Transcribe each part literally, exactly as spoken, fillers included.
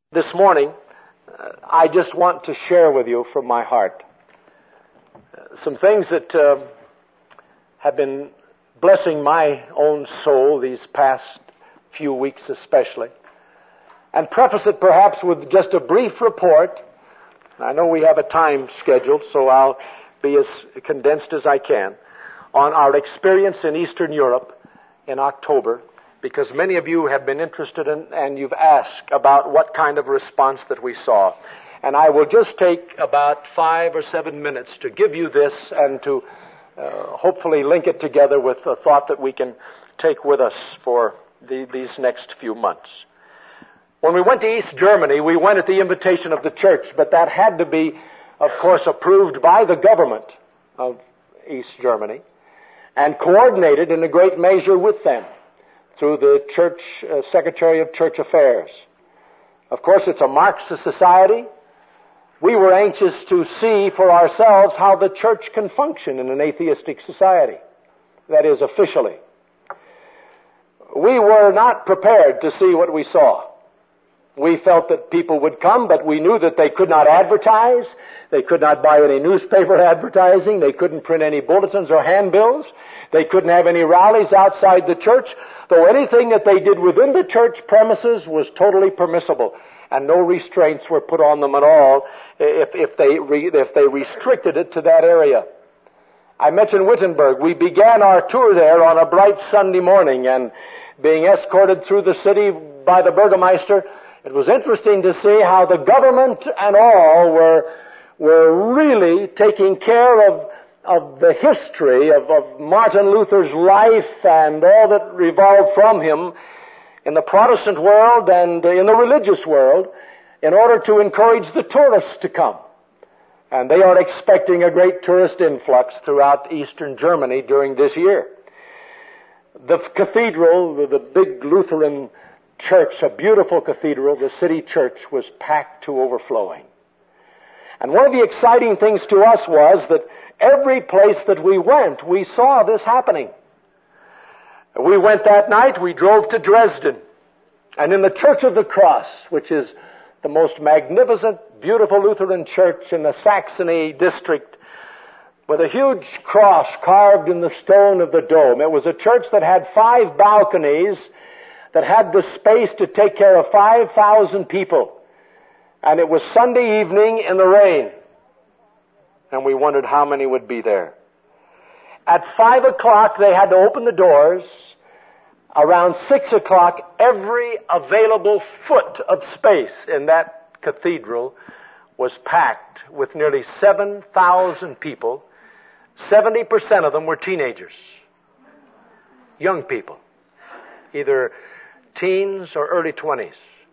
This morning, uh, I just want to share with you from my heart uh, some things that uh, have been blessing my own soul these past few weeks especially, and preface it perhaps with just a brief report. I know we have a time scheduled, so I'll be as condensed as I can, on our experience in Eastern Europe in October, because many of you have been interested in and you've asked about what kind of response that we saw. And I will just take about five or seven minutes to give you this and to uh, hopefully link it together with a thought that we can take with us for the, these next few months. When we went to East Germany, we went at the invitation of the church, but that had to be, of course, approved by the government of East Germany and coordinated in a great measure with them through the church uh, Secretary of Church Affairs. Of course, it's a Marxist society. We were anxious to see for ourselves how the church can function in an atheistic society, that is, officially. We were not prepared to see what we saw. We felt that people would come, but we knew that they could not advertise. They could not buy any newspaper advertising. They couldn't print any bulletins or handbills. They couldn't have any rallies outside the church, though anything that they did within the church premises was totally permissible, and no restraints were put on them at all if, if, they, re, if they restricted it to that area. I mentioned Wittenberg. We began our tour there on a bright Sunday morning, and being escorted through the city by the Burgermeister, it was interesting to see how the government and all were, were really taking care of of the history of, of Martin Luther's life and all that revolved from him in the Protestant world and in the religious world in order to encourage the tourists to come. And they are expecting a great tourist influx throughout Eastern Germany during this year. The cathedral, the, the big Lutheran church, a beautiful cathedral, the city church, was packed to overflowing. And one of the exciting things to us was that every place that we went, we saw this happening. We went that night, we drove to Dresden, and in the Church of the Cross, which is the most magnificent, beautiful Lutheran church in the Saxony district, with a huge cross carved in the stone of the dome. It was a church that had five balconies, that had the space to take care of five thousand people. And it was Sunday evening in the rain. And we wondered how many would be there. At five o'clock, they had to open the doors. Around six o'clock, every available foot of space in that cathedral was packed with nearly seven thousand people. seventy percent of them were teenagers. Young people. Either teens or early twenties.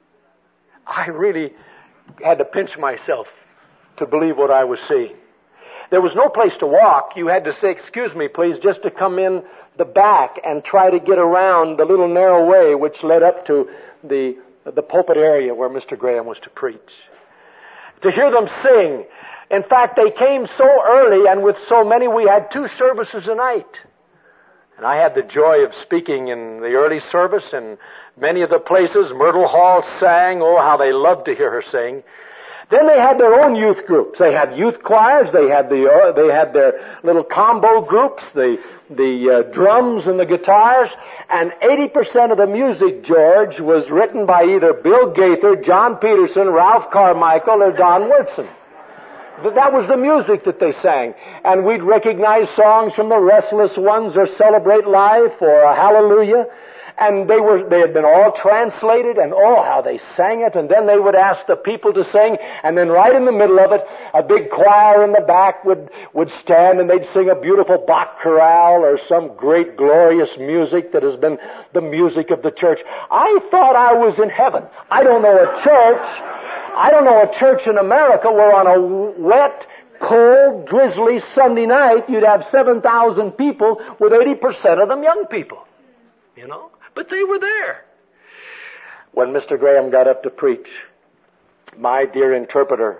I really had to pinch myself to believe what I was seeing. There was no place to walk. You had to say, excuse me, please, just to come in the back and try to get around the little narrow way which led up to the, the pulpit area where Mister Graham was to preach. To hear them sing. In fact, they came so early, and with so many, we had two services a night. And I had the joy of speaking in the early service, and many of the places, Myrtle Hall sang, oh, how they loved to hear her sing. Then they had their own youth groups. They had youth choirs. They had the uh, they had their little combo groups, the the uh, drums and the guitars. And eighty percent of the music, George, was written by either Bill Gaither, John Peterson, Ralph Carmichael, or Don Wurtson. That was the music that they sang. And we'd recognize songs from the Restless Ones or Celebrate Life or a Hallelujah. And they were, they had been all translated, and oh, how they sang it. And then they would ask the people to sing, and then right in the middle of it, a big choir in the back would, would stand, and they'd sing a beautiful Bach chorale or some great glorious music that has been the music of the church. I thought I was in heaven. I don't know a church, I don't know a church in America where on a wet, cold, drizzly Sunday night you'd have seven thousand people with eighty percent of them young people. You know? But they were there. When Mister Graham got up to preach, my dear interpreter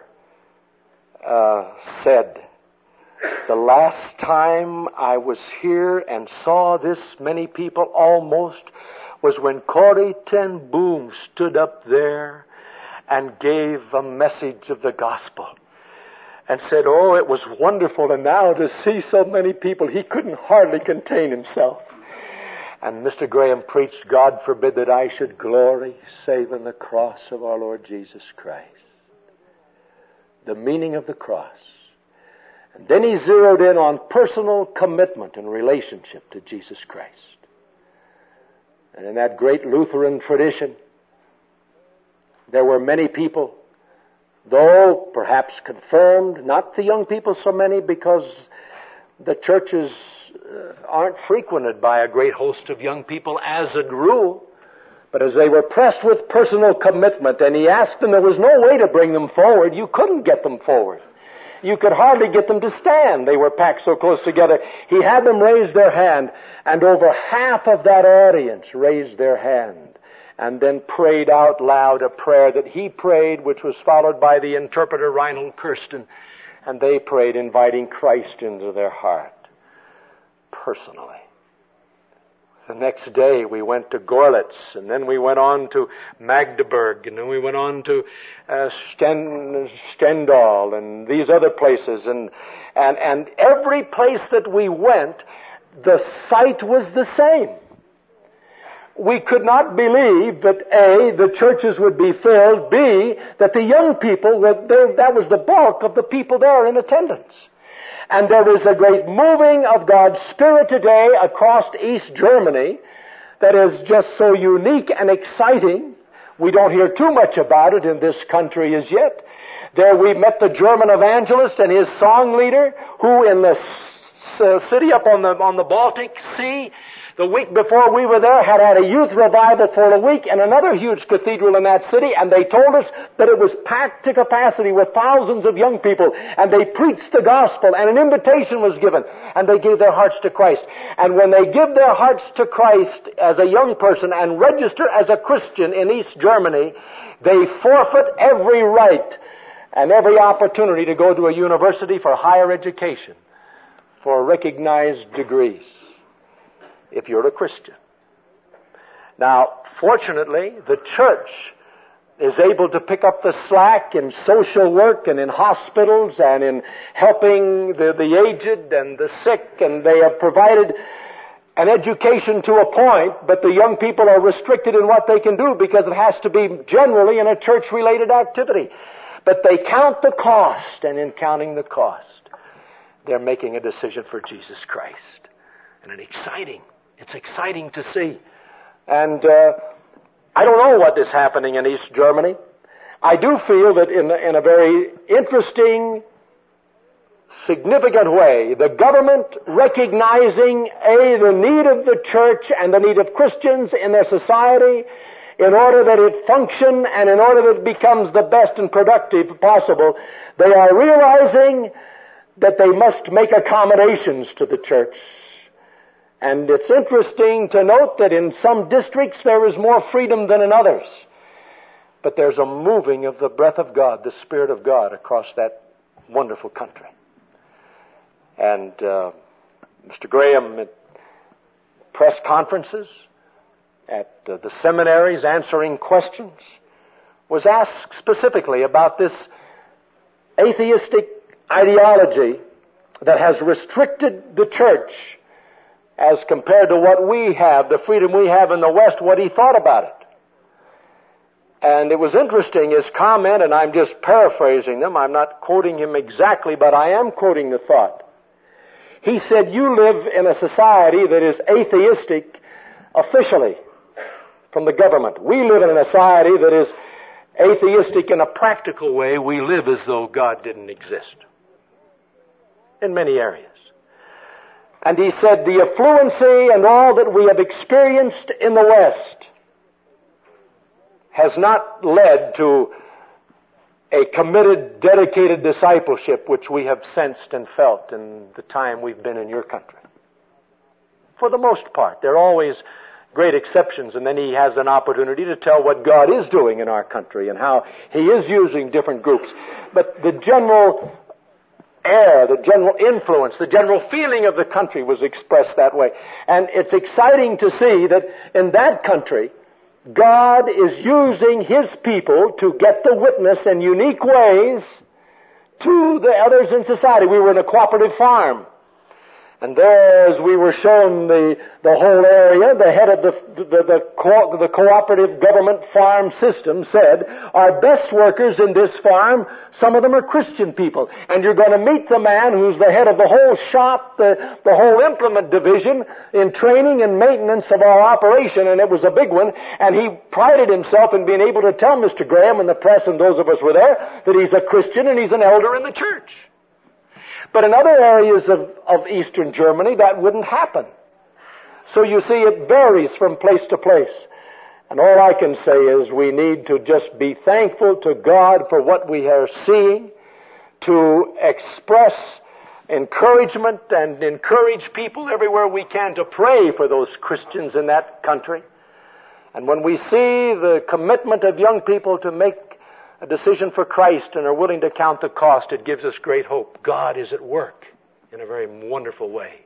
uh, said, the last time I was here and saw this many people almost was when Corrie ten Boom stood up there and gave a message of the gospel and said, oh, it was wonderful, and now to see so many people, he couldn't hardly contain himself. And Mister Graham preached, God forbid that I should glory save in the cross of our Lord Jesus Christ. The meaning of the cross. And then he zeroed in on personal commitment and relationship to Jesus Christ. And in that great Lutheran tradition, there were many people, though perhaps confirmed, not the young people so many, because the churches aren't frequented by a great host of young people as a rule. But as they were pressed with personal commitment, and he asked them, there was no way to bring them forward. You couldn't get them forward. You could hardly get them to stand. They were packed so close together. He had them raise their hand, and over half of that audience raised their hand and then prayed out loud a prayer that he prayed, which was followed by the interpreter Reinhold Kirsten, and they prayed inviting Christ into their heart personally. The next day we went to Gorlitz, and then we went on to Magdeburg, and then we went on to uh, Sten, Stendal and these other places. And, and, and every place that we went, the sight was the same. We could not believe that A, the churches would be filled, B, that the young people, were there, that was the bulk of the people there in attendance. And there is a great moving of God's Spirit today across East Germany that is just so unique and exciting. We don't hear too much about it in this country as yet. There we met the German evangelist and his song leader, who in the uh, city up on the on the Baltic Sea, the week before we were there, had had a youth revival for a week in another huge cathedral in that city, and they told us that it was packed to capacity with thousands of young people, and they preached the gospel, and an invitation was given, and they gave their hearts to Christ. And when they give their hearts to Christ as a young person and register as a Christian in East Germany, they forfeit every right and every opportunity to go to a university for higher education, for recognized degrees, if you're a Christian. Now, fortunately, the church is able to pick up the slack in social work and in hospitals and in helping the, the aged and the sick, and they have provided an education to a point, but the young people are restricted in what they can do because it has to be generally in a church-related activity. But they count the cost, and in counting the cost, they're making a decision for Jesus Christ. And it's exciting. It's exciting to see. And uh, I don't know what is happening in East Germany. I do feel that in, in a very interesting, significant way, the government recognizing, A, the need of the church and the need of Christians in their society in order that it function and in order that it becomes the best and productive possible, they are realizing that they must make accommodations to the church. And it's interesting to note that in some districts there is more freedom than in others. But there's a moving of the breath of God, the Spirit of God, across that wonderful country. And uh, Mister Graham at press conferences, at uh, the seminaries answering questions, was asked specifically about this atheistic ideology that has restricted the church as compared to what we have, the freedom we have in the West, what he thought about it. And it was interesting, his comment, and I'm just paraphrasing them, I'm not quoting him exactly, but I am quoting the thought. He said, you live in a society that is atheistic officially from the government. We live in a society that is atheistic in a practical way. We live as though God didn't exist in many areas. And he said, the affluency and all that we have experienced in the West has not led to a committed, dedicated discipleship which we have sensed and felt in the time we've been in your country. For the most part. There are always great exceptions, and then he has an opportunity to tell what God is doing in our country and how he is using different groups. But the general air, the general influence, the general feeling of the country was expressed that way. And it's exciting to see that in that country, God is using His people to get the witness in unique ways to the others in society. We were in a cooperative farm. And there, as we were shown the, the whole area, the head of the, the, the, co- the cooperative government farm system said, our best workers in this farm, some of them are Christian people. And you're going to meet the man who's the head of the whole shop, the, the whole implement division in training and maintenance of our operation. And it was a big one. And he prided himself in being able to tell Mister Graham and the press and those of us who were there that he's a Christian and he's an elder in the church. But in other areas of, of Eastern Germany, that wouldn't happen. So you see, it varies from place to place. And all I can say is we need to just be thankful to God for what we are seeing, to express encouragement and encourage people everywhere we can to pray for those Christians in that country. And when we see the commitment of young people to make a decision for Christ and are willing to count the cost, it gives us great hope. God is at work in a very wonderful way.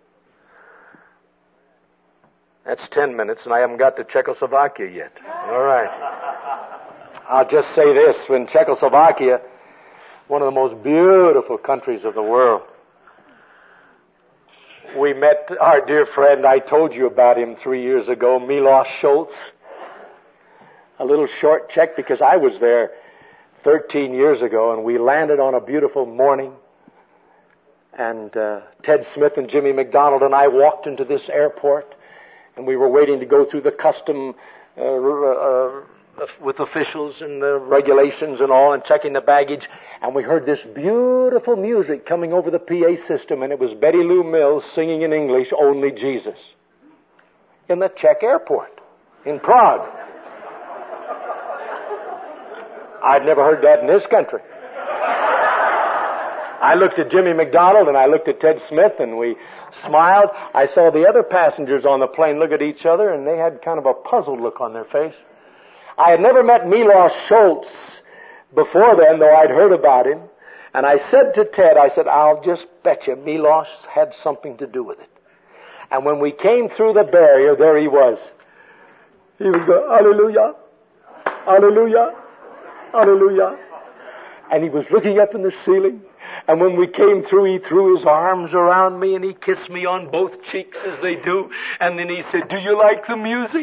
That's ten minutes, and I haven't got to Czechoslovakia yet. All right. I'll just say this. In Czechoslovakia, one of the most beautiful countries of the world, we met our dear friend, I told you about him three years ago, Milos Schultz. A little short Czech, because I was there thirteen years ago, and we landed on a beautiful morning, and uh, Ted Smith and Jimmy McDonald and I walked into this airport, and we were waiting to go through the custom uh, uh, with officials and the regulations and all, and checking the baggage, and we heard this beautiful music coming over the P A system, and it was Betty Lou Mills singing in English, Only Jesus, in the Czech airport in Prague. I'd never heard that in this country. I looked at Jimmy McDonald and I looked at Ted Smith and we smiled. I saw the other passengers on the plane look at each other and they had kind of a puzzled look on their face. I had never met Milos Schultz before then, though I'd heard about him. And I said to Ted, I said, I'll just bet you Milos had something to do with it. And when we came through the barrier, there he was. He was going, hallelujah, hallelujah. Hallelujah. And he was looking up in the ceiling. And when we came through, he threw his arms around me and he kissed me on both cheeks as they do. And then he said, do you like the music?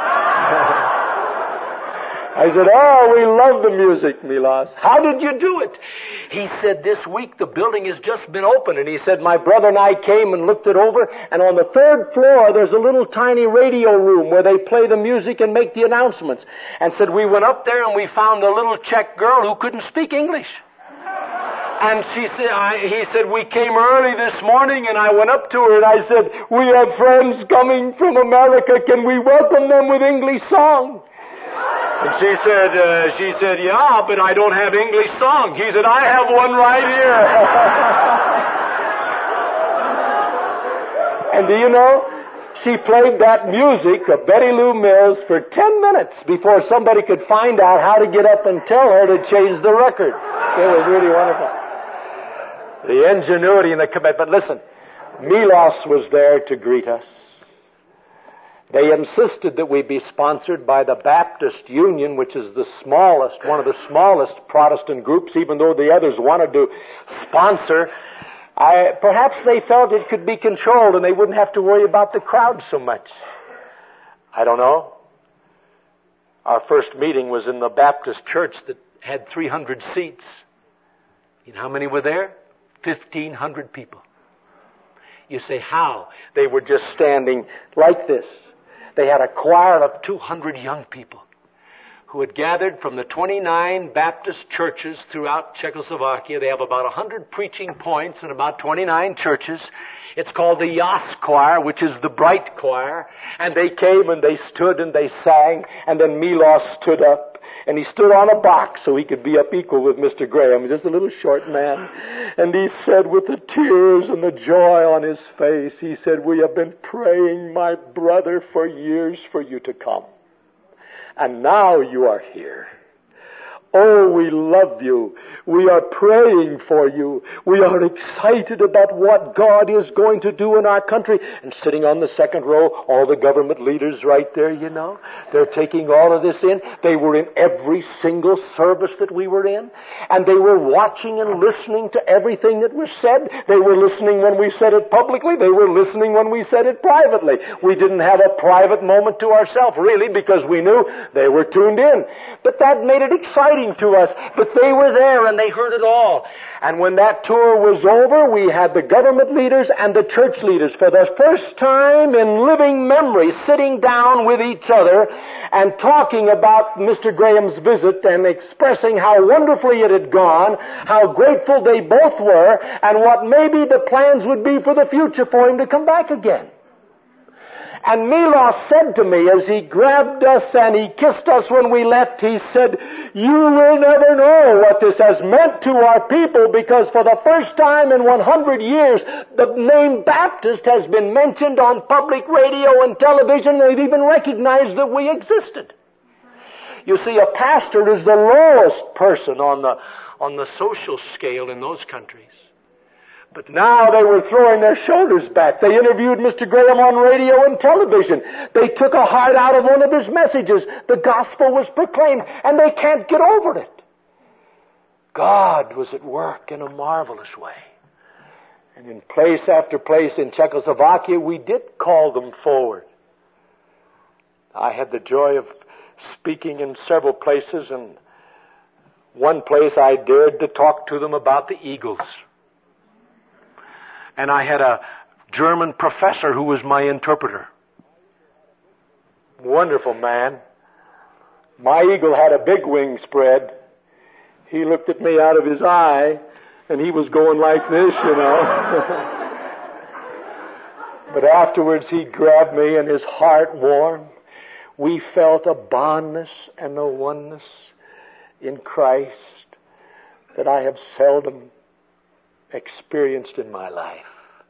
I said, oh, we love the music, Milos. How did you do it? He said, this week the building has just been opened. And he said, my brother and I came and looked it over. And on the third floor, there's a little tiny radio room where they play the music and make the announcements. And said, we went up there and we found a little Czech girl who couldn't speak English. And she said, I, he said, we came early this morning and I went up to her and I said, we have friends coming from America. Can we welcome them with English song? And she said, uh, she said, yeah, but I don't have English songs. He said, I have one right here. And do you know, she played that music of Betty Lou Mills for ten minutes before somebody could find out how to get up and tell her to change the record. It was really wonderful. The ingenuity and the commitment. Listen, Milos was there to greet us. They insisted that we be sponsored by the Baptist Union, which is the smallest, one of the smallest Protestant groups, even though the others wanted to sponsor. I, perhaps they felt it could be controlled and they wouldn't have to worry about the crowd so much. I don't know. Our first meeting was in the Baptist church that had three hundred seats. You know how many were there? fifteen hundred people. You say, how? They were just standing like this. They had a choir of two hundred young people who had gathered from the twenty-nine Baptist churches throughout Czechoslovakia. They have about one hundred preaching points in about twenty-nine churches. It's called the Jas choir, which is the bright choir. And they came and they stood and they sang. And then Milos stood up. And he stood on a box so he could be up equal with Mister Graham, just a little short man. And he said with the tears and the joy on his face, he said, we have been praying, my brother, for years for you to come. And now you are here. Oh, we love you. We are praying for you. We are excited about what God is going to do in our country. And sitting on the second row, all the government leaders right there, you know. They're taking all of this in. They were in every single service that we were in. And they were watching and listening to everything that was said. They were listening when we said it publicly. They were listening when we said it privately. We didn't have a private moment to ourselves, really, because we knew they were tuned in. But that made it exciting to us. But they were there and they heard it all. And when that tour was over, we had the government leaders and the church leaders for the first time in living memory sitting down with each other and talking about Mister Graham's visit and expressing how wonderfully it had gone, how grateful they both were, and what maybe the plans would be for the future for him to come back again. And Milos said to me as he grabbed us and he kissed us when we left, he said, "You will never know what this has meant to our people, because for the first time in one hundred years, the name Baptist has been mentioned on public radio and television. They've even recognized that we existed." You see, a pastor is the lowest person on the, on the social scale in those countries. But now they were throwing their shoulders back. They interviewed Mister Graham on radio and television. They took a heart out of one of his messages. The gospel was proclaimed, and they can't get over it. God was at work in a marvelous way. And in place after place in Czechoslovakia, we did call them forward. I had the joy of speaking in several places, and one place I dared to talk to them about the Eagles. And I had a German professor who was my interpreter. Wonderful man. My eagle had a big wing spread. He looked at me out of his eye, and he was going like this, you know. But afterwards he grabbed me, and his heart warmed. We felt a bondness and a oneness in Christ that I have seldom experienced in my life.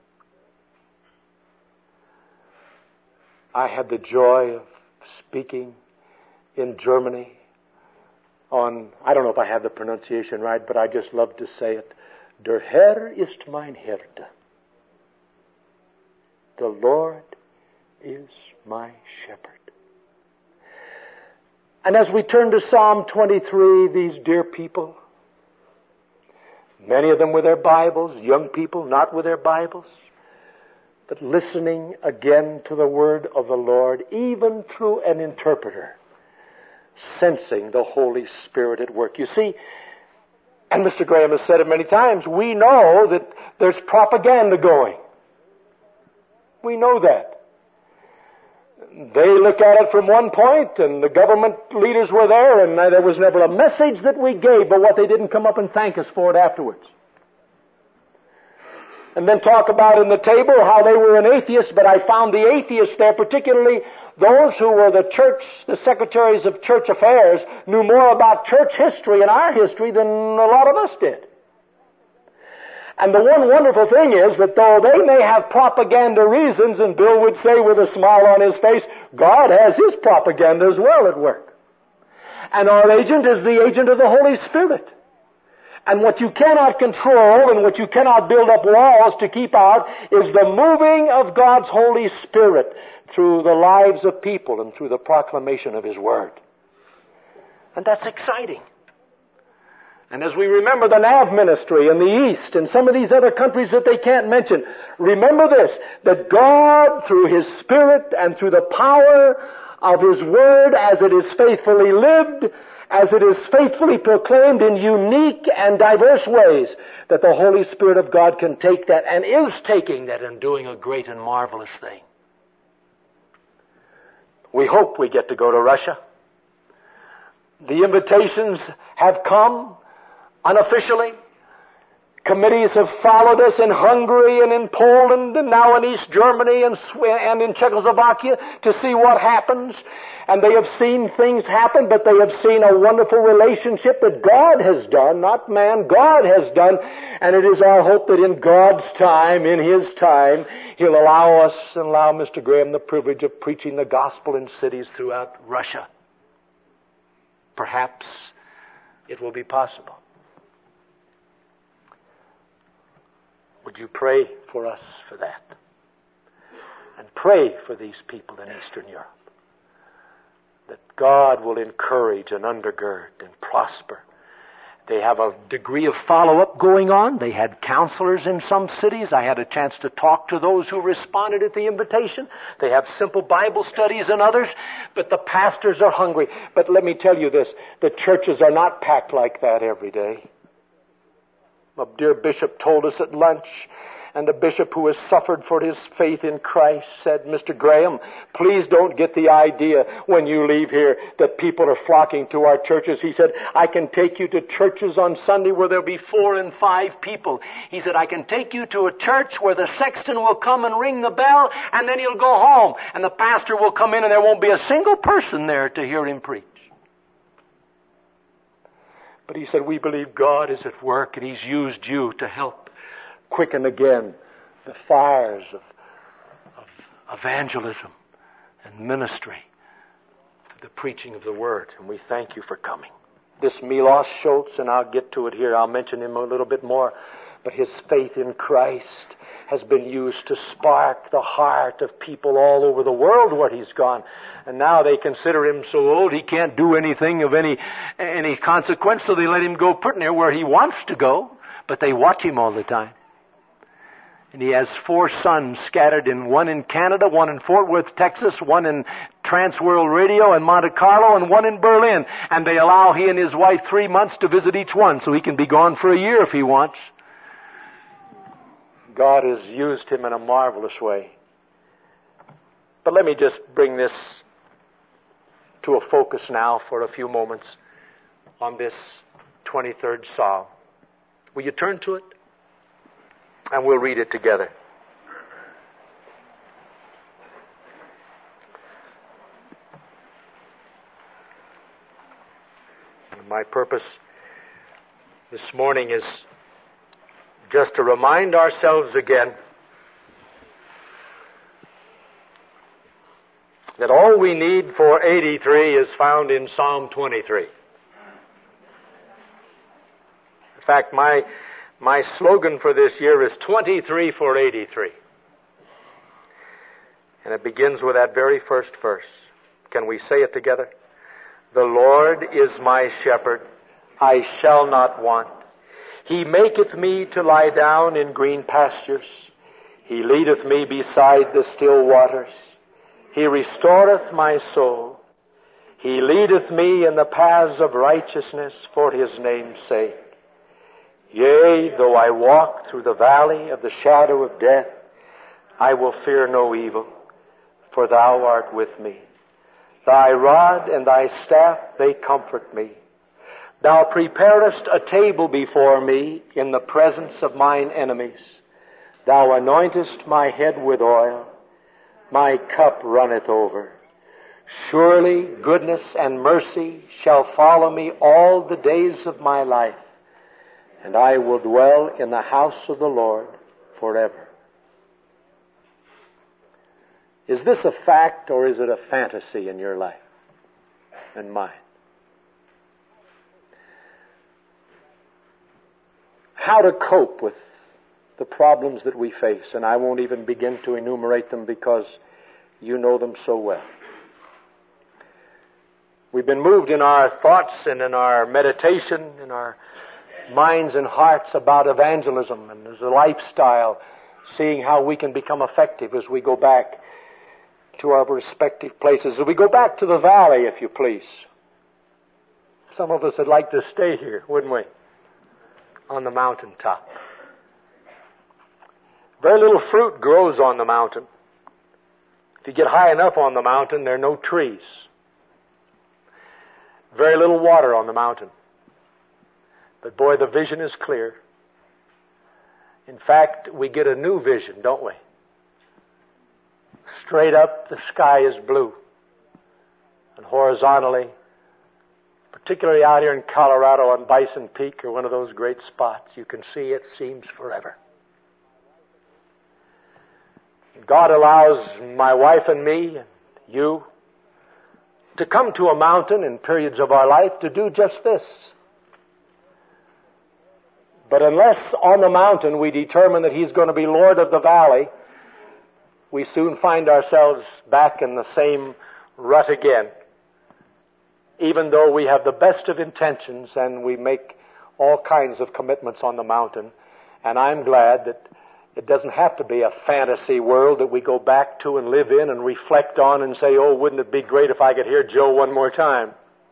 I had the joy of speaking in Germany on, I don't know if I have the pronunciation right, but I just love to say it. Der Herr ist mein Hirte. The Lord is my shepherd. And as we turn to Psalm twenty-three, these dear people, many of them with their Bibles, young people not with their Bibles, but listening again to the word of the Lord, even through an interpreter, sensing the Holy Spirit at work. You see, and Mister Graham has said it many times, we know that there's propaganda going. We know that. They look at it from one point, and the government leaders were there, and there was never a message that we gave, but what they didn't come up and thank us for it afterwards. And then talk about in the table how they were an atheist, but I found the atheists there, particularly those who were the church, the secretaries of church affairs, knew more about church history and our history than a lot of us did. And the one wonderful thing is that though they may have propaganda reasons, and Bill would say with a smile on his face, God has his propaganda as well at work. And our agent is the agent of the Holy Spirit. And what you cannot control and what you cannot build up walls to keep out is the moving of God's Holy Spirit through the lives of people and through the proclamation of His Word. And that's exciting. And as we remember the Nav ministry in the East and some of these other countries that they can't mention, remember this, that God, through His Spirit and through the power of His Word as it is faithfully lived, as it is faithfully proclaimed in unique and diverse ways, that the Holy Spirit of God can take that and is taking that and doing a great and marvelous thing. We hope we get to go to Russia. The invitations have come unofficially. Committees have followed us in Hungary and in Poland and now in East Germany and, and in Czechoslovakia to see what happens. And they have seen things happen, but they have seen a wonderful relationship that God has done, not man, God has done. And it is our hope that in God's time, in His time, He'll allow us and allow Mister Graham the privilege of preaching the gospel in cities throughout Russia. Perhaps it will be possible. Would you pray for us for that? And pray for these people in Eastern Europe, that God will encourage and undergird and prosper. They have a degree of follow-up going on. They had counselors in some cities. I had a chance to talk to those who responded at the invitation. They have simple Bible studies in others, but the pastors are hungry. But let me tell you this, the churches are not packed like that every day. A dear bishop told us at lunch, and the bishop who has suffered for his faith in Christ said, Mister Graham, please don't get the idea when you leave here that people are flocking to our churches. He said, I can take you to churches on Sunday where there'll be four and five people. He said, I can take you to a church where the sexton will come and ring the bell, and then he'll go home, and the pastor will come in, and there won't be a single person there to hear him preach. But he said, we believe God is at work, and He's used you to help quicken again the fires of, of evangelism and ministry through the preaching of the Word. And we thank you for coming. This Milos Schultz, and I'll get to it here, I'll mention him a little bit more, but his faith in Christ has been used to spark the heart of people all over the world where he's gone. And now they consider him so old he can't do anything of any any consequence, so they let him go pretty near where he wants to go, but they watch him all the time. And he has four sons scattered in one in Canada, one in Fort Worth, Texas, one in Trans World Radio in Monte Carlo, and one in Berlin. And they allow he and his wife three months to visit each one, so he can be gone for a year if he wants. God has used him in a marvelous way. But let me just bring this to a focus now for a few moments on this twenty-third Psalm. Will you turn to it? And we'll read it together. My purpose this morning is just to remind ourselves again that all we need for eighty-three is found in Psalm twenty-three. In fact, my My slogan for this year is twenty-three for eighty-three. And it begins with that very first verse. Can we say it together? The Lord is my shepherd, I shall not want. He maketh me to lie down in green pastures. He leadeth me beside the still waters. He restoreth my soul. He leadeth me in the paths of righteousness for His name's sake. Yea, though I walk through the valley of the shadow of death, I will fear no evil, for Thou art with me. Thy rod and Thy staff, they comfort me. Thou preparest a table before me in the presence of mine enemies. Thou anointest my head with oil. My cup runneth over. Surely goodness and mercy shall follow me all the days of my life, and I will dwell in the house of the Lord forever. Is this a fact or is it a fantasy in your life and mine? How to cope with the problems that we face, and I won't even begin to enumerate them because you know them so well. We've been moved in our thoughts and in our meditation, in our minds and hearts about evangelism and as a lifestyle, seeing how we can become effective as we go back to our respective places. As we go back to the valley, if you please. Some of us would like to stay here, wouldn't we? On the mountaintop. Very little fruit grows on the mountain. If you get high enough on the mountain, there are no trees. Very little water on the mountain. But boy, the vision is clear. In fact, we get a new vision, don't we? Straight up, the sky is blue. And horizontally, particularly out here in Colorado on Bison Peak, or one of those great spots, you can see it seems forever. God allows my wife and me and you to come to a mountain in periods of our life to do just this. But unless on the mountain we determine that He's going to be Lord of the valley, we soon find ourselves back in the same rut again. Even though we have the best of intentions and we make all kinds of commitments on the mountain. And I'm glad that it doesn't have to be a fantasy world that we go back to and live in and reflect on and say, oh, wouldn't it be great if I could hear Joe one more time?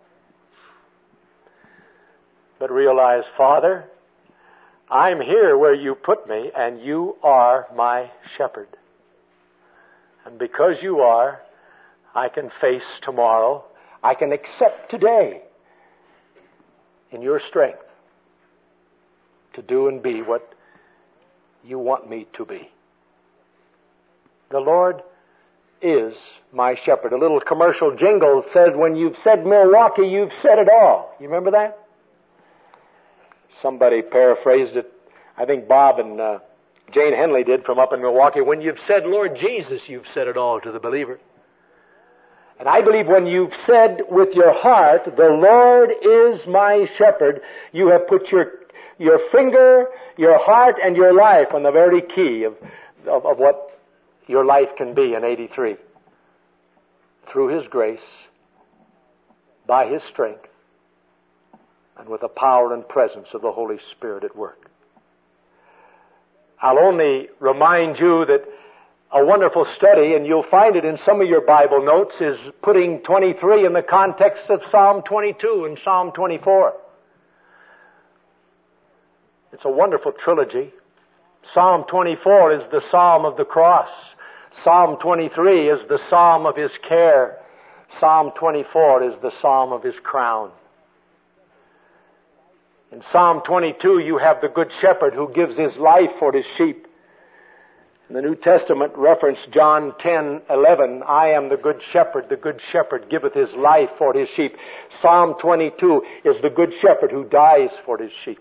But realize, Father, I'm here where you put me, and you are my shepherd. And because you are, I can face tomorrow. I can accept today in your strength to do and be what you want me to be. The Lord is my shepherd. A little commercial jingle said, when you've said Milwaukee, you've said it all. You remember that? Somebody paraphrased it. I think Bob and uh, Jane Henley did from up in Milwaukee. When you've said Lord Jesus, you've said it all to the believer. And I believe when you've said with your heart, the Lord is my shepherd, you have put your your finger, your heart, and your life on the very key of, of, of what your life can be in eighty-three. Through His grace, by His strength, and with the power and presence of the Holy Spirit at work. I'll only remind you that a wonderful study, and you'll find it in some of your Bible notes, is putting twenty-three in the context of Psalm twenty-two and Psalm twenty-four. It's a wonderful trilogy. Psalm twenty-four is the Psalm of the cross. Psalm twenty-three is the Psalm of His care. Psalm twenty-four is the Psalm of His crown. In Psalm twenty-two, you have the Good Shepherd who gives His life for His sheep. In the New Testament reference, John ten eleven, I am the Good Shepherd. The Good Shepherd giveth His life for His sheep. Psalm twenty-two is the Good Shepherd who dies for His sheep.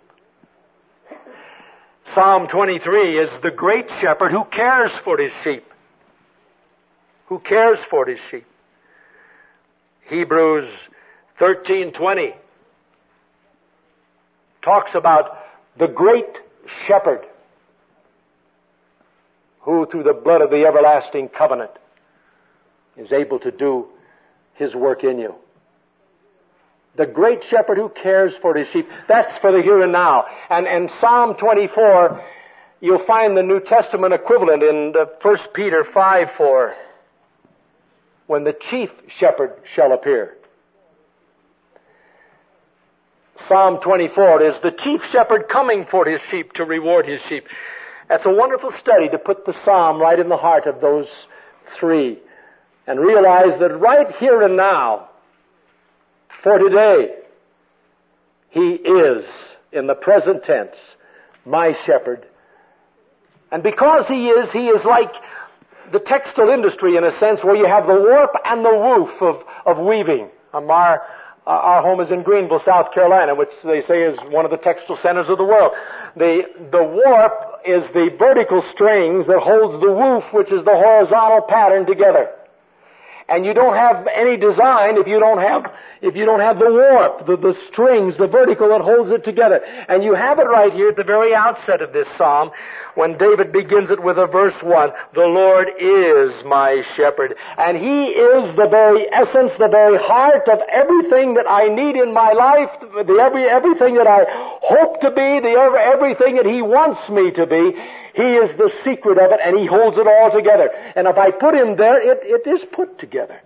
Psalm twenty-three is the Great Shepherd who cares for His sheep. Who cares for His sheep. Hebrews thirteen twenty talks about the Great Shepherd who through the blood of the everlasting covenant is able to do His work in you. The Great Shepherd who cares for His sheep. That's for the here and now. And in Psalm twenty-four, you'll find the New Testament equivalent in First Peter five four, when the chief shepherd shall appear. Psalm twenty-four is the chief shepherd coming for His sheep to reward His sheep. That's a wonderful study to put the psalm right in the heart of those three and realize that right here and now, for today, He is, in the present tense, my shepherd. And because He is, He is like the textile industry in a sense where you have the warp and the woof of, of weaving. Um, our, our home is in Greenville, South Carolina, which they say is one of the textile centers of the world. The, the warp is the vertical strings that holds the woof, which is the horizontal pattern, together. And you don't have any design if you don't have, if you don't have the warp, the, the strings, the vertical that holds it together. And you have it right here at the very outset of this psalm when David begins it with a verse one. The Lord is my shepherd. And He is the very essence, the very heart of everything that I need in my life, the every, everything that I hope to be, the every, everything that He wants me to be. He is the secret of it, and He holds it all together. And if I put Him there, it, it is put together.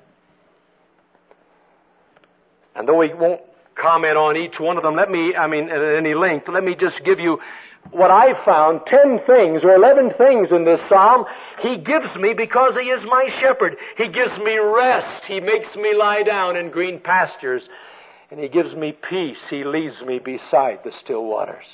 And though we won't comment on each one of them, let me, I mean, at any length, let me just give you what I found, ten things or eleven things in this psalm He gives me because He is my shepherd. He gives me rest. He makes me lie down in green pastures. And He gives me peace. He leads me beside the still waters.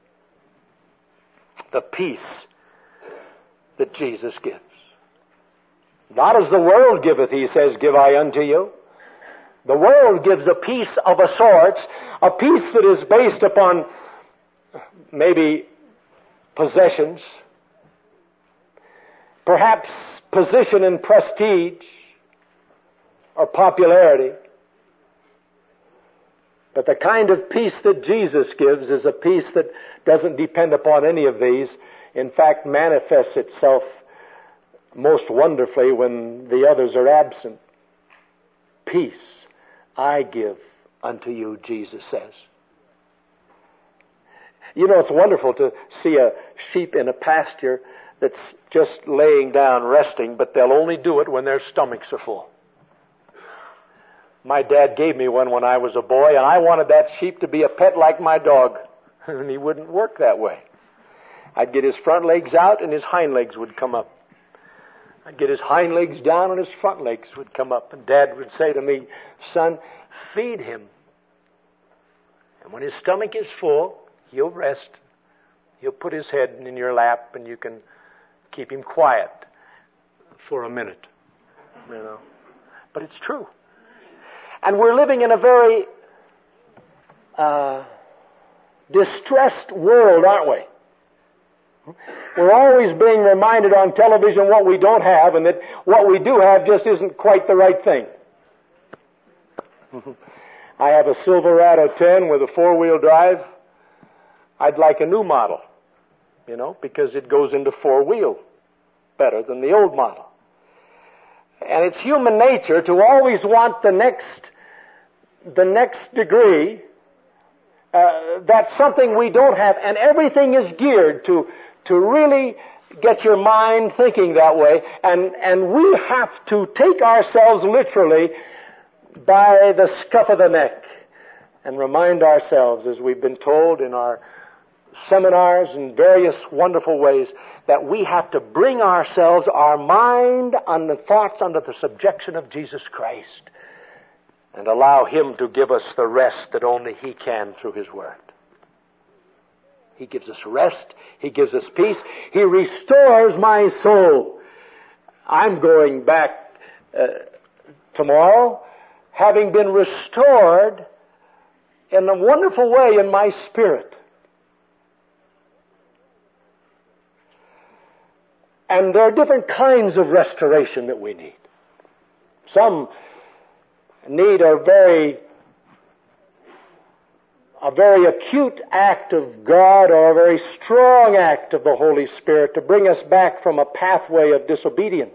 The peace that Jesus gives. Not as the world giveth, He says, give I unto you. The world gives a peace of a sort, a peace that is based upon maybe possessions, perhaps position and prestige, or popularity. But the kind of peace that Jesus gives is a peace that doesn't depend upon any of these. In fact, manifests itself most wonderfully when the others are absent. Peace I give unto you, Jesus says. You know, it's wonderful to see a sheep in a pasture that's just laying down resting, but they'll only do it when their stomachs are full. My dad gave me one when I was a boy, and I wanted that sheep to be a pet like my dog. And he wouldn't work that way. I'd get his front legs out and his hind legs would come up. I'd get his hind legs down and his front legs would come up. And Dad would say to me, son, feed him. And when his stomach is full, he'll rest. He'll put his head in your lap and you can keep him quiet for a minute. You know. But it's true. And we're living in a very uh, distressed world, aren't we? We're always being reminded on television what we don't have, and that what we do have just isn't quite the right thing. I have a Silverado ten with a four-wheel drive. I'd like a new model, you know, because it goes into four-wheel better than the old model. And it's human nature to always want the next, the next degree. Uh, that's something we don't have, and everything is geared to to really get your mind thinking that way. And and we have to take ourselves literally by the scuff of the neck and remind ourselves, as we've been told in our seminars in various wonderful ways, that we have to bring ourselves, our mind, and the thoughts under the subjection of Jesus Christ and allow Him to give us the rest that only He can through His Word. He gives us rest. He gives us peace. He restores my soul. I'm going back uh, tomorrow, having been restored in a wonderful way in my spirit. And there are different kinds of restoration that we need. Some need a very, a very acute act of God or a very strong act of the Holy Spirit to bring us back from a pathway of disobedience.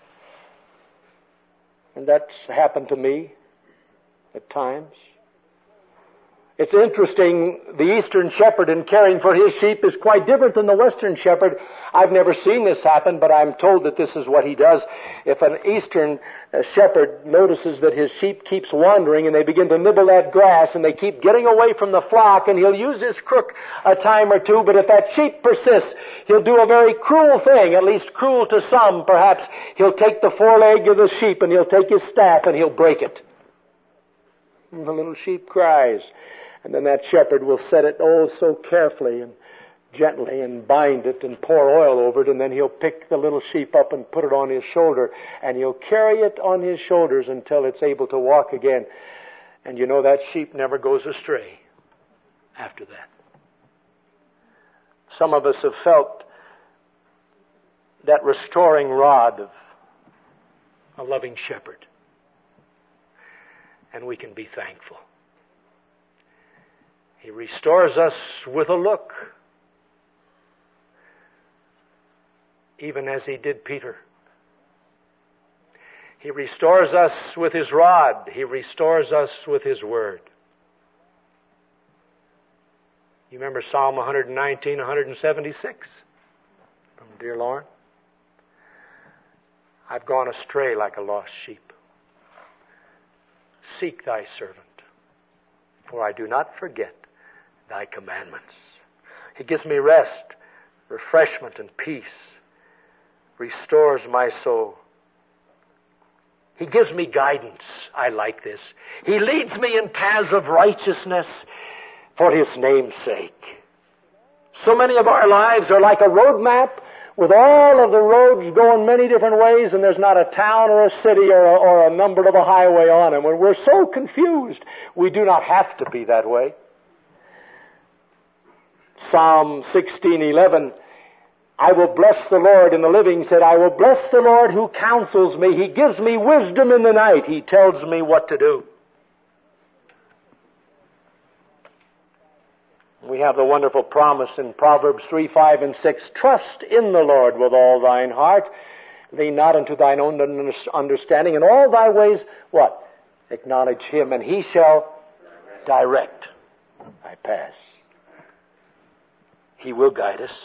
And that's happened to me at times. It's interesting, the Eastern shepherd in caring for his sheep is quite different than the Western shepherd. I've never seen this happen, but I'm told that this is what he does. If an Eastern shepherd notices that his sheep keeps wandering and they begin to nibble that grass and they keep getting away from the flock, and he'll use his crook a time or two, but if that sheep persists, he'll do a very cruel thing, at least cruel to some perhaps. He'll take the foreleg of the sheep and he'll take his staff and he'll break it. And the little sheep cries. And then that shepherd will set it oh so carefully and gently and bind it and pour oil over it, and then he'll pick the little sheep up and put it on his shoulder, and he'll carry it on his shoulders until it's able to walk again. And you know that sheep never goes astray after that. Some of us have felt that restoring rod of a loving shepherd, and we can be thankful. He restores us with a look, even as He did Peter. He restores us with His rod. He restores us with His word. You remember Psalm one nineteen, one seventy-six from Dear Lord? I've gone astray like a lost sheep. Seek Thy servant, for I do not forget Thy commandments. He gives me rest, refreshment, and peace. Restores my soul. He gives me guidance. I like this. He leads me in paths of righteousness for His name's sake. So many of our lives are like a road map with all of the roads going many different ways, and there's not a town or a city or a, or a number of a highway on them. And we're so confused. We do not have to be that way. Psalm sixteen eleven, I will bless the Lord, in the Living said, I will bless the Lord who counsels me. He gives me wisdom in the night. He tells me what to do. We have the wonderful promise in Proverbs three, five, and six. Trust in the Lord with all thine heart. Lean not unto thine own understanding. In all thy ways, what? Acknowledge Him, and He shall direct thy paths. He will guide us.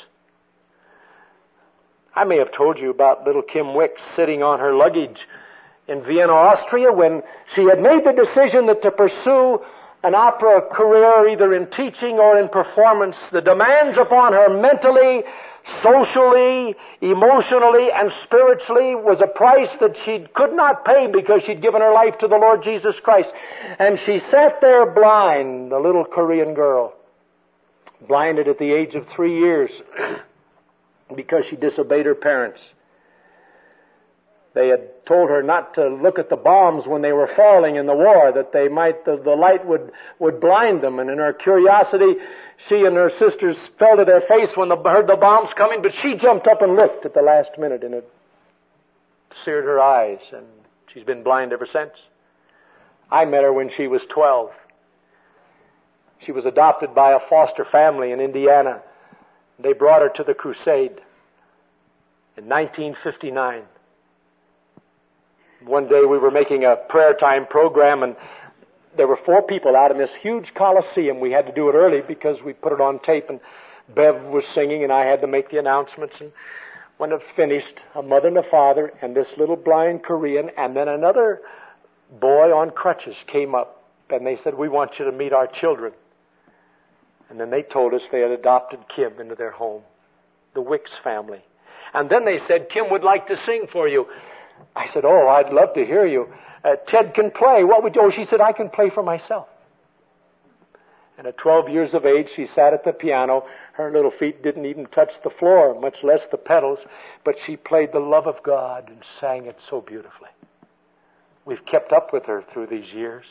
I may have told you about little Kim Wicks sitting on her luggage in Vienna, Austria, when she had made the decision that to pursue an opera career either in teaching or in performance, the demands upon her mentally, socially, emotionally, and spiritually was a price that she could not pay because she'd given her life to the Lord Jesus Christ. And she sat there blind, a little Korean girl, blinded at the age of three years because she disobeyed her parents. They had told her not to look at the bombs when they were falling in the war, that they might, the, the light would, would blind them. And in her curiosity, she and her sisters fell to their face when they heard the bombs coming, but she jumped up and looked at the last minute, and it seared her eyes, and she's been blind ever since. I met her when she was twelve. She was adopted by a foster family in Indiana. They brought her to the crusade in nineteen fifty-nine. One day we were making a prayer time program, and there were four people out in this huge coliseum. We had to do it early because we put it on tape, and Bev was singing, and I had to make the announcements. And when it finished, a mother and a father and this little blind Korean and then another boy on crutches came up, and they said, "We want you to meet our children." And then they told us they had adopted Kim into their home, the Wicks family. And then they said, "Kim would like to sing for you." I said, "Oh, I'd love to hear you. Uh, Ted can play. What would you?" Oh, she said, "I can play for myself." And at twelve years of age, she sat at the piano. Her little feet didn't even touch the floor, much less the pedals. But she played the love of God and sang it so beautifully. We've kept up with her through these years.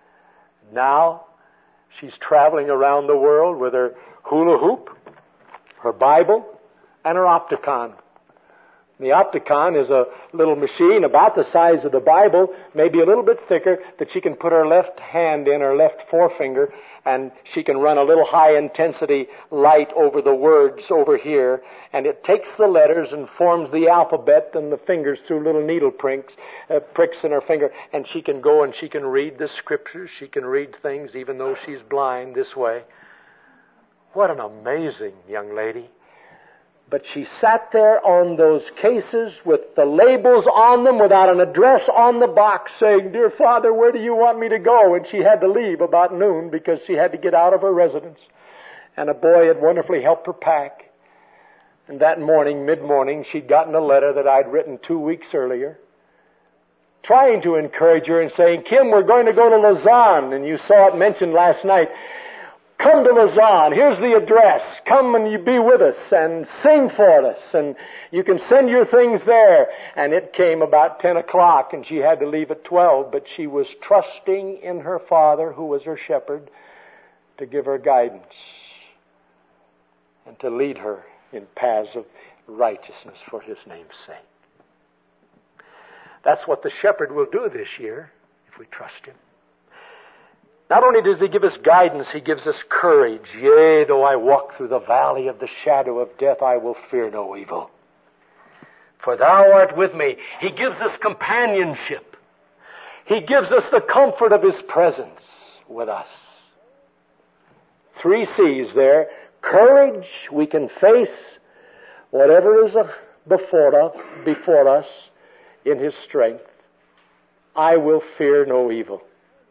Now, she's traveling around the world with her hula hoop, her Bible, and her Opticon. The Opticon is a little machine about the size of the Bible, maybe a little bit thicker, that she can put her left hand in, her left forefinger, and she can run a little high-intensity light over the words over here, and it takes the letters and forms the alphabet and the fingers through little needle pricks, uh, pricks in her finger, and she can go and she can read the Scriptures. She can read things even though she's blind this way. What an amazing young lady. But she sat there on those cases with the labels on them without an address on the box saying, "Dear Father, where do you want me to go?" And she had to leave about noon because she had to get out of her residence. And a boy had wonderfully helped her pack. And that morning, mid-morning, she'd gotten a letter that I'd written two weeks earlier, trying to encourage her and saying, "Kim, we're going to go to Lausanne." And you saw it mentioned last night. Come to Lausanne. Here's the address. Come and you be with us and sing for us. And you can send your things there. And it came about ten o'clock and she had to leave at twelve. But she was trusting in her Father, who was her shepherd, to give her guidance and to lead her in paths of righteousness for His name's sake. That's what the shepherd will do this year if we trust Him. Not only does He give us guidance, He gives us courage. "Yea, though I walk through the valley of the shadow of death, I will fear no evil. For Thou art with me." He gives us companionship. He gives us the comfort of His presence with us. Three C's there. Courage. We can face whatever is before before us in His strength. I will fear no evil.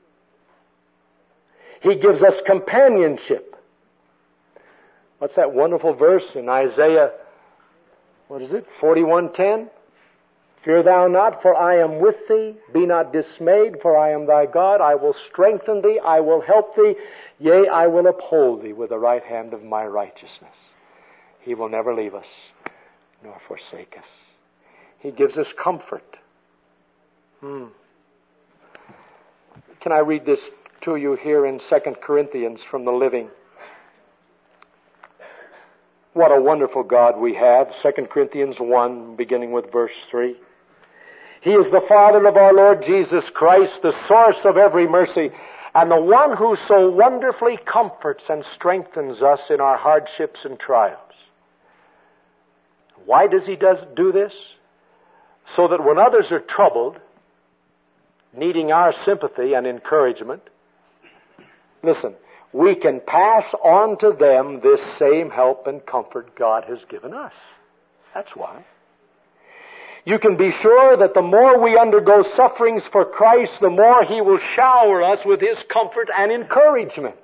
He gives us companionship. What's that wonderful verse in Isaiah, what is it, forty-one ten? "Fear thou not, for I am with thee. Be not dismayed, for I am thy God. I will strengthen thee. I will help thee. Yea, I will uphold thee with the right hand of my righteousness." He will never leave us nor forsake us. He gives us comfort. Hmm. Can I read this to you here in Second Corinthians from the Living? What a wonderful God we have. Second Corinthians one, beginning with verse three. "He is the Father of our Lord Jesus Christ, the source of every mercy, and the one who so wonderfully comforts and strengthens us in our hardships and trials. Why does he does do this? So that when others are troubled, needing our sympathy and encouragement, listen, we can pass on to them this same help and comfort God has given us. That's why. You can be sure that the more we undergo sufferings for Christ, the more He will shower us with His comfort and encouragement.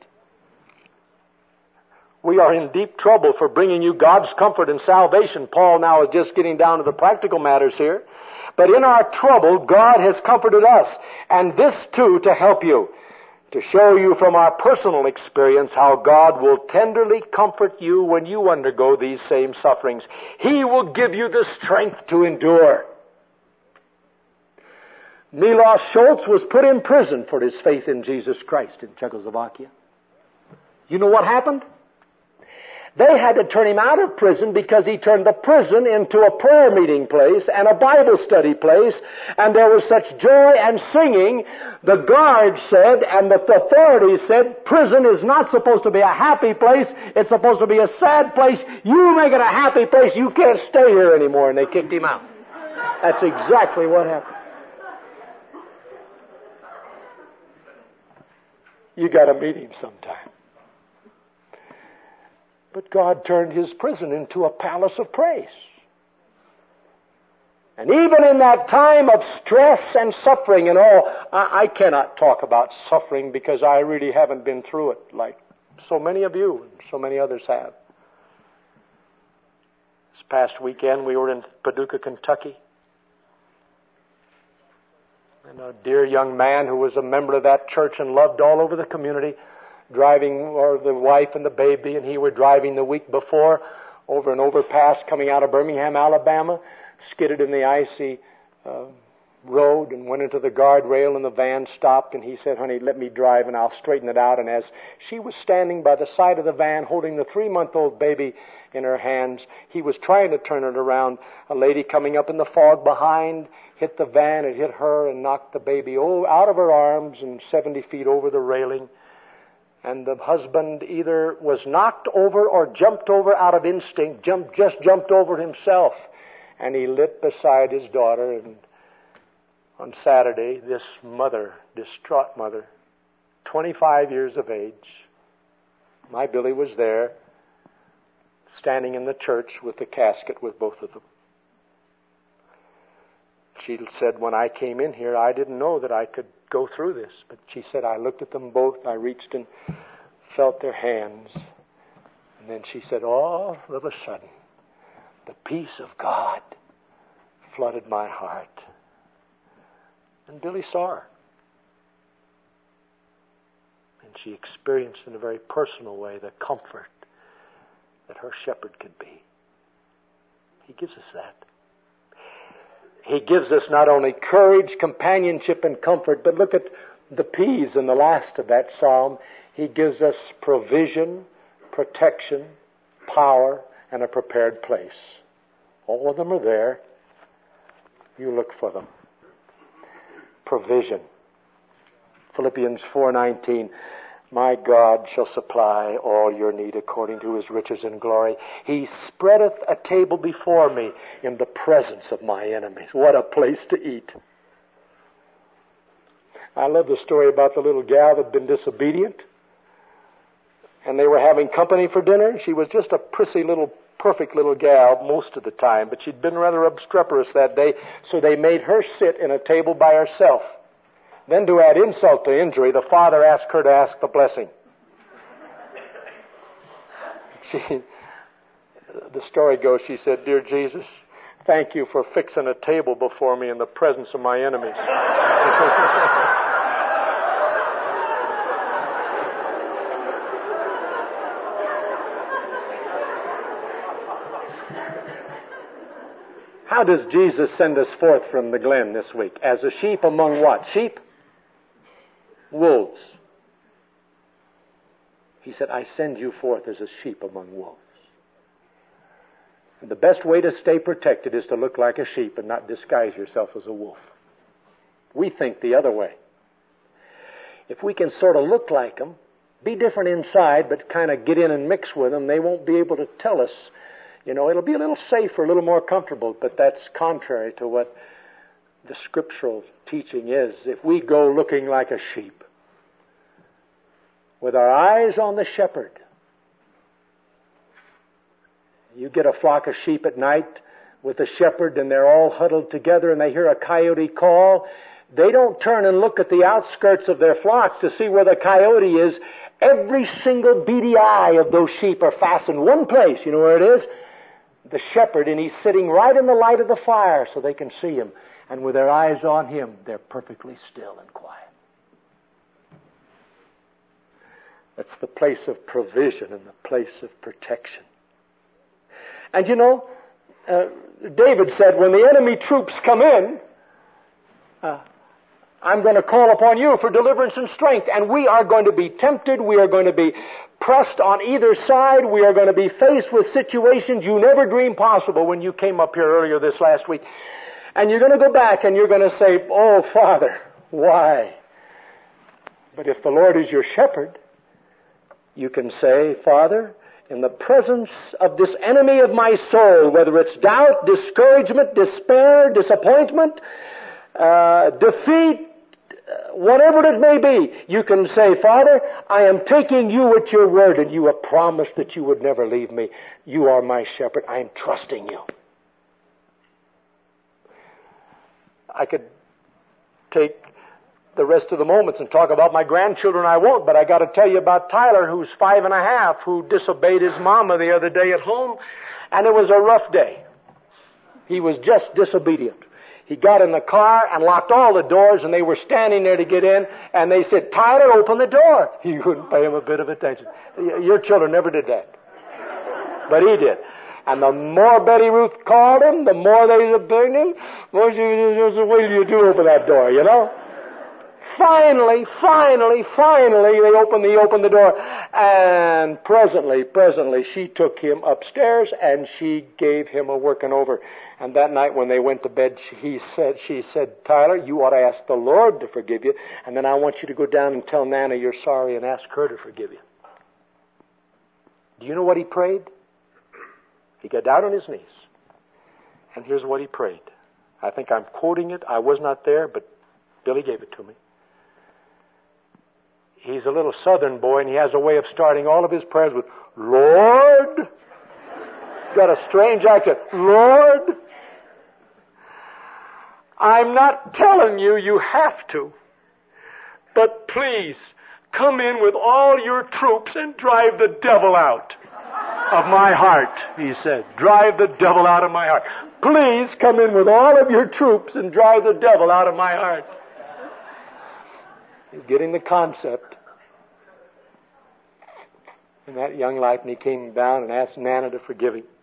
We are in deep trouble for bringing you God's comfort and salvation. Paul now is just getting down to the practical matters here. But in our trouble, God has comforted us, and this too to help you, to show you from our personal experience how God will tenderly comfort you when you undergo these same sufferings. He will give you the strength to endure. Milos Schultz was put in prison for his faith in Jesus Christ in Czechoslovakia. You know what happened? They had to turn him out of prison because he turned the prison into a prayer meeting place and a Bible study place, and there was such joy and singing. The guards said, and the authorities said, prison is not supposed to be a happy place, it's supposed to be a sad place. You make it a happy place, you can't stay here anymore, and they kicked him out. That's exactly what happened. You got to meet him sometime. But God turned his prison into a palace of praise. And even in that time of stress and suffering and all, I, I cannot talk about suffering because I really haven't been through it like so many of you and so many others have. This past weekend we were in Paducah, Kentucky. And a dear young man who was a member of that church and loved all over the community, driving, or the wife and the baby, and he were driving the week before over an overpass coming out of Birmingham, Alabama, skidded in the icy uh, road and went into the guardrail, and the van stopped, and he said, honey, let me drive and I'll straighten it out. And as she was standing by the side of the van holding the three-month-old baby in her hands, he was trying to turn it around. A lady coming up in the fog behind hit the van, it hit her and knocked the baby out of her arms and seventy feet over the railing. And the husband either was knocked over or jumped over out of instinct, jumped, just jumped over himself. And he lit beside his daughter. And on Saturday, this mother, distraught mother, twenty-five years of age, my Billy was there, standing in the church with the casket with both of them. She said, when I came in here, I didn't know that I could go through this. But she said, I looked at them both, I reached and felt their hands. And then she said, all of a sudden, the peace of God flooded my heart. And Billy saw her. And she experienced in a very personal way the comfort that her shepherd could be. He gives us that. He gives us not only courage, companionship, and comfort, but look at the P's in the last of that psalm. He gives us provision, protection, power, and a prepared place. All of them are there. You look for them. Provision. Philippians four nineteen. My God shall supply all your need according to His riches and glory. He spreadeth a table before me in the presence of my enemies. What a place to eat. I love the story about the little gal that had been disobedient. And they were having company for dinner. She was just a prissy little, perfect little gal most of the time, but she'd been rather obstreperous that day, so they made her sit in a table by herself. Then to add insult to injury, the father asked her to ask the blessing. She, the story goes, she said, Dear Jesus, thank you for fixing a table before me in the presence of my enemies. How does Jesus send us forth from the glen this week? As a sheep among what? Sheep? Wolves. He said, I send you forth as a sheep among wolves. And the best way to stay protected is to look like a sheep and not disguise yourself as a wolf. We think the other way. if we can sort of look like them, be different inside, but kind of get in and mix with them, they won't be able to tell us. You know, it'll be a little safer, a little more comfortable, but that's contrary to what the scriptural teaching is. If we go looking like a sheep, with our eyes on the shepherd, you get a flock of sheep at night with the shepherd and they're all huddled together and they hear a coyote call. They don't turn and look at the outskirts of their flock to see where the coyote is. Every single beady eye of those sheep are fastened one place. You know where it is? The shepherd, and he's sitting right in the light of the fire so they can see him. And with their eyes on him, they're perfectly still and quiet. That's the place of provision and the place of protection. And you know, uh, David said, when the enemy troops come in, uh, I'm going to call upon you for deliverance and strength. And we are going to be tempted. We are going to be pressed on either side. We are going to be faced with situations you never dreamed possible when you came up here earlier this last week. And you're going to go back and you're going to say, oh, Father, why? But if the Lord is your shepherd, you can say, Father, in the presence of this enemy of my soul, whether it's doubt, discouragement, despair, disappointment, uh, defeat, whatever it may be, you can say, Father, I am taking you at your word, and you have promised that you would never leave me. You are my shepherd. I am trusting you. I could take the rest of the moments and talk about my grandchildren. I won't, but I got to tell you about Tyler, who's five and a half, who disobeyed his mama the other day at home, and it was a rough day. He was just disobedient. He got in the car and locked all the doors, and they were standing there to get in, and they said, Tyler, open the door. He wouldn't pay him a bit of attention. Your children never did that. But he did. And the more Betty Ruth called him, the more they obeyed him. What do you do over that door, you know? Finally, finally, finally, they opened the, opened the door, and presently, presently, she took him upstairs, and she gave him a working over. And that night when they went to bed, he said, she said, Tyler, you ought to ask the Lord to forgive you, and then I want you to go down and tell Nana you're sorry and ask her to forgive you. Do you know what he prayed? He got down on his knees, and here's what he prayed. I think I'm quoting it. I was not there, but Billy gave it to me. He's a little southern boy, and he has a way of starting all of his prayers with, Lord. Got a strange accent. Lord, I'm not telling you you have to, but please come in with all your troops and drive the devil out of my heart, he said. Drive the devil out of my heart. Please come in with all of your troops and drive the devil out of my heart. He's getting the concept in that young life, and he came down and asked Nana to forgive him.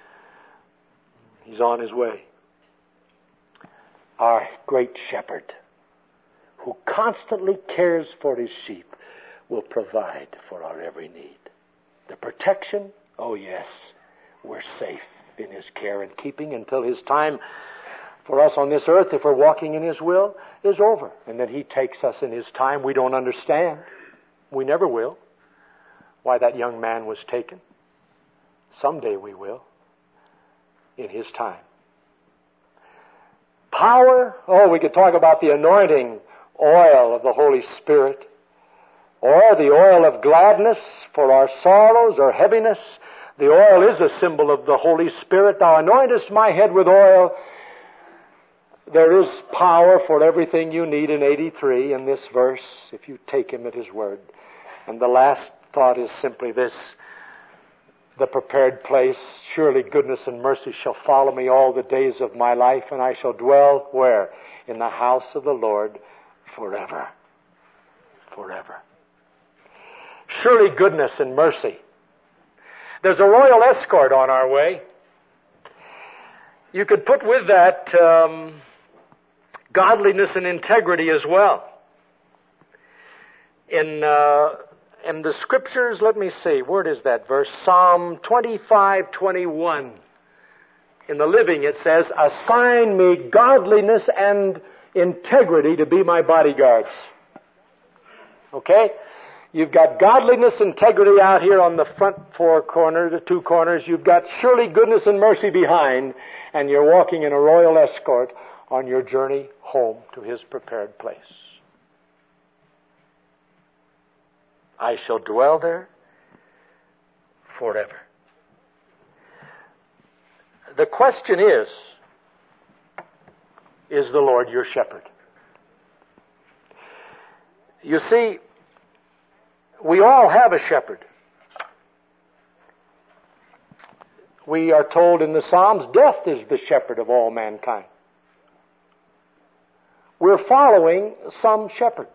He's on his way. Our great shepherd, who constantly cares for his sheep, will provide for our every need. The protection, oh yes, we're safe in his care and keeping until his time for us on this earth, if we're walking in his will, is over. And then he takes us in his time. We don't understand. We never will why that young man was taken. Someday we will, in his time. Power, oh, we could talk about the anointing oil of the Holy Spirit, or the oil of gladness for our sorrows or heaviness. The oil is a symbol of the Holy Spirit. Thou anointest my head with oil. There is power for everything you need in eighty-three in this verse, if you take him at his word. And the last thought is simply this: the prepared place, surely goodness and mercy shall follow me all the days of my life, and I shall dwell where? In the house of the Lord forever. Forever. Surely goodness and mercy. There's a royal escort on our way. You could put with that um, godliness and integrity as well. In uh, in the scriptures, let me see, where is that verse? Psalm twenty-five twenty-one. In the Living it says, assign me godliness and integrity to be my bodyguards. Okay? You've got godliness, integrity out here on the front four corners, the two corners. You've got surely goodness and mercy behind, and you're walking in a royal escort on your journey home to His prepared place. I shall dwell there forever. The question is, is the Lord your shepherd? You see, we all have a shepherd. We are told in the Psalms, death is the shepherd of all mankind. We're following some shepherd.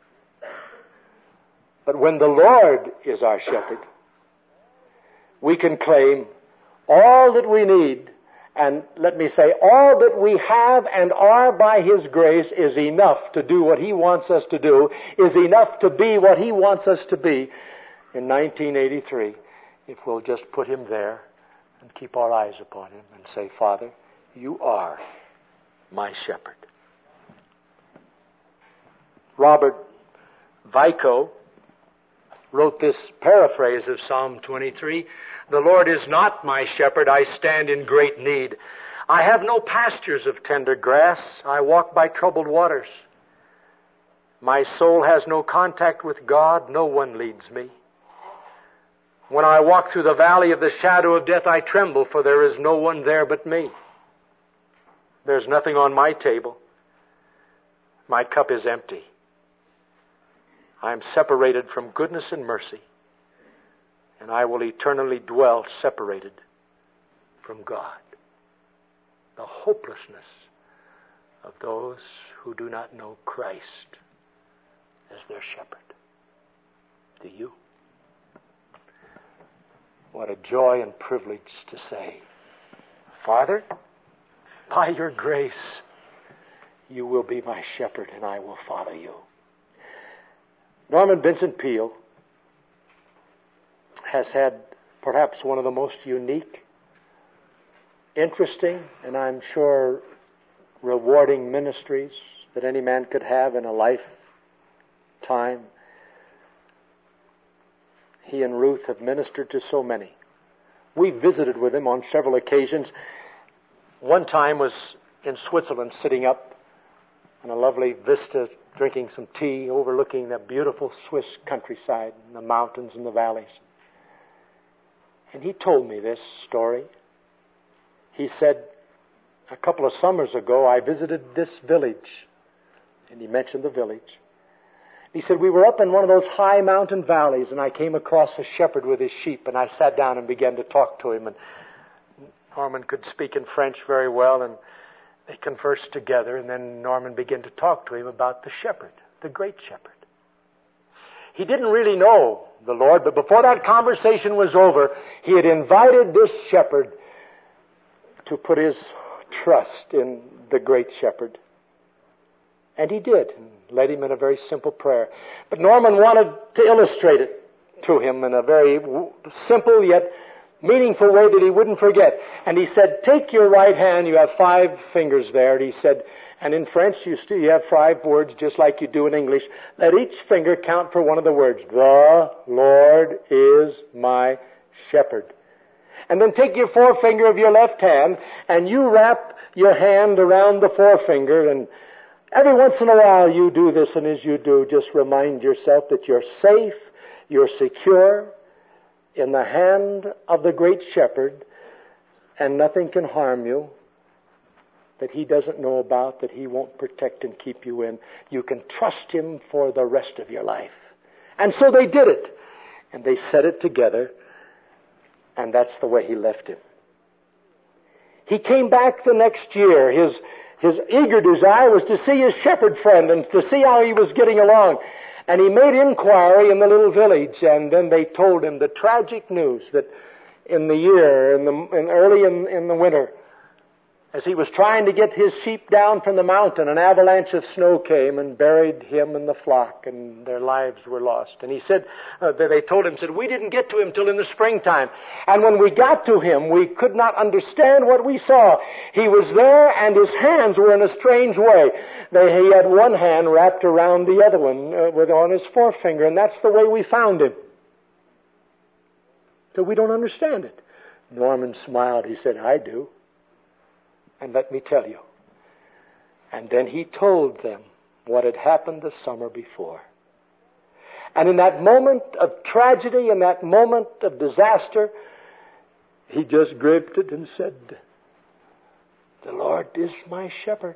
But when the Lord is our shepherd, we can claim all that we need, and let me say, all that we have and are by His grace is enough to do what He wants us to do, is enough to be what He wants us to be in nineteen eighty-three, if we'll just put Him there and keep our eyes upon Him and say, Father, You are my shepherd. Robert Vico wrote this paraphrase of Psalm twenty-three. The Lord is not my shepherd, I stand in great need. I have no pastures of tender grass, I walk by troubled waters. My soul has no contact with God, no one leads me. When I walk through the valley of the shadow of death, I tremble, for there is no one there but me. There's nothing on my table. My cup is empty. I am separated from goodness and mercy, and I will eternally dwell separated from God. The hopelessness of those who do not know Christ as their shepherd. Do you? What a joy and privilege to say, Father, by Your grace, You will be my shepherd and I will follow You. Norman Vincent Peale has had perhaps one of the most unique, interesting, and I'm sure rewarding ministries that any man could have in a lifetime. He and Ruth have ministered to so many. We visited with him on several occasions. One time was in Switzerland, sitting up on a lovely vista, drinking some tea, overlooking the beautiful Swiss countryside and the mountains and the valleys. And he told me this story. He said, a couple of summers ago, I visited this village. And he mentioned the village. He said, we were up in one of those high mountain valleys, and I came across a shepherd with his sheep, and I sat down and began to talk to him. And Norman could speak in French very well, and they conversed together, and then Norman began to talk to him about the shepherd, the great shepherd. He didn't really know the Lord, but before that conversation was over, he had invited this shepherd to put his trust in the great shepherd. And he did, and led him in a very simple prayer. But Norman wanted to illustrate it to him in a very simple yet meaningful way that he wouldn't forget. And he said, take your right hand, you have five fingers there. And he said, and in French you still you have five words just like you do in English. Let each finger count for one of the words. The Lord is my shepherd. And then take your forefinger of your left hand and you wrap your hand around the forefinger, and every once in a while you do this, and as you do, just remind yourself that you're safe, you're secure in the hand of the great shepherd, and nothing can harm you that he doesn't know about, that he won't protect and keep you in. You can trust him for the rest of your life. And so they did it. And they said it together, and that's the way he left him. He came back the next year. His His eager desire was to see his shepherd friend and to see how he was getting along. And he made inquiry in the little village, and then they told him the tragic news that in the year, in the in early in, in the winter, As he was trying to get his sheep down from the mountain, an avalanche of snow came and buried him and the flock, and their lives were lost. And he said, uh, they told him, said, we didn't get to him till in the springtime. And when we got to him, we could not understand what we saw. He was there, and his hands were in a strange way. They, he had one hand wrapped around the other one uh, with on his forefinger, and that's the way we found him. So we don't understand it. Norman smiled. He said, I do. And let me tell you. And then he told them what had happened the summer before. And in that moment of tragedy, in that moment of disaster, he just gripped it and said, the Lord is my shepherd.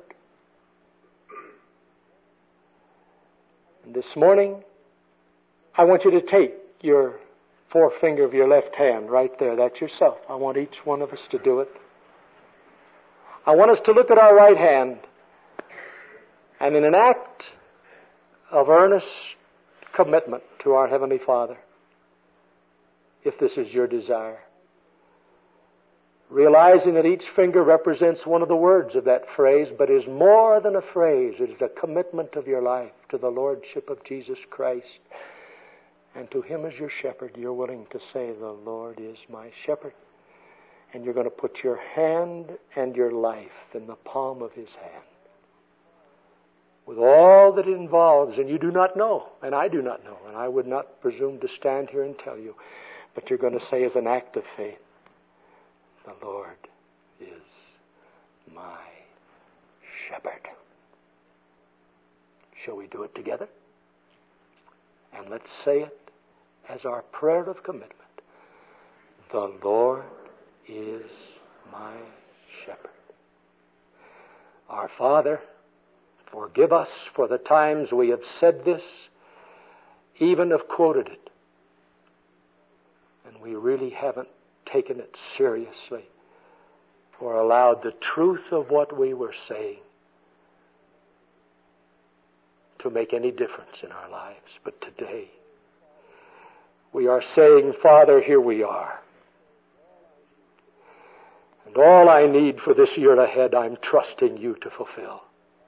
And this morning, I want you to take your forefinger of your left hand right there. That's yourself. I want each one of us to do it. I want us to look at our right hand, and in an act of earnest commitment to our Heavenly Father, if this is your desire, realizing that each finger represents one of the words of that phrase, but is more than a phrase. It is a commitment of your life to the Lordship of Jesus Christ, and to Him as your shepherd. You're willing to say, the Lord is my shepherd. And you're going to put your hand and your life in the palm of His hand. With all that it involves, and you do not know, and I do not know, and I would not presume to stand here and tell you, but you're going to say as an act of faith, the Lord is my shepherd. Shall we do it together? And let's say it as our prayer of commitment. The Lord is my shepherd. Our Father, forgive us for the times we have said this, even have quoted it, and we really haven't taken it seriously or allowed the truth of what we were saying to make any difference in our lives. But today, we are saying, Father, here we are. And all I need for this year ahead, I'm trusting you to fulfill.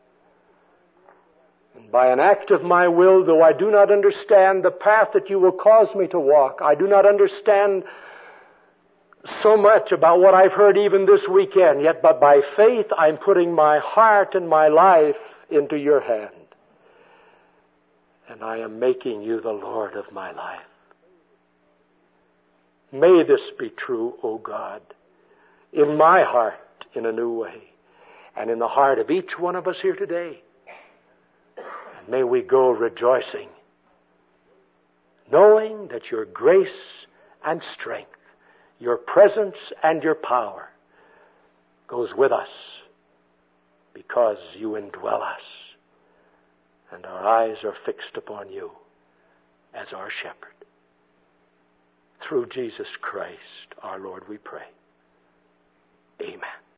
And by an act of my will, though I do not understand the path that you will cause me to walk, I do not understand so much about what I've heard even this weekend, yet but by faith I'm putting my heart and my life into your hand. And I am making you the Lord of my life. May this be true, O God, in my heart in a new way, and in the heart of each one of us here today. And may we go rejoicing, knowing that your grace and strength, your presence and your power goes with us because you indwell us, and our eyes are fixed upon you as our shepherd. Through Jesus Christ, our Lord, we pray. Amen.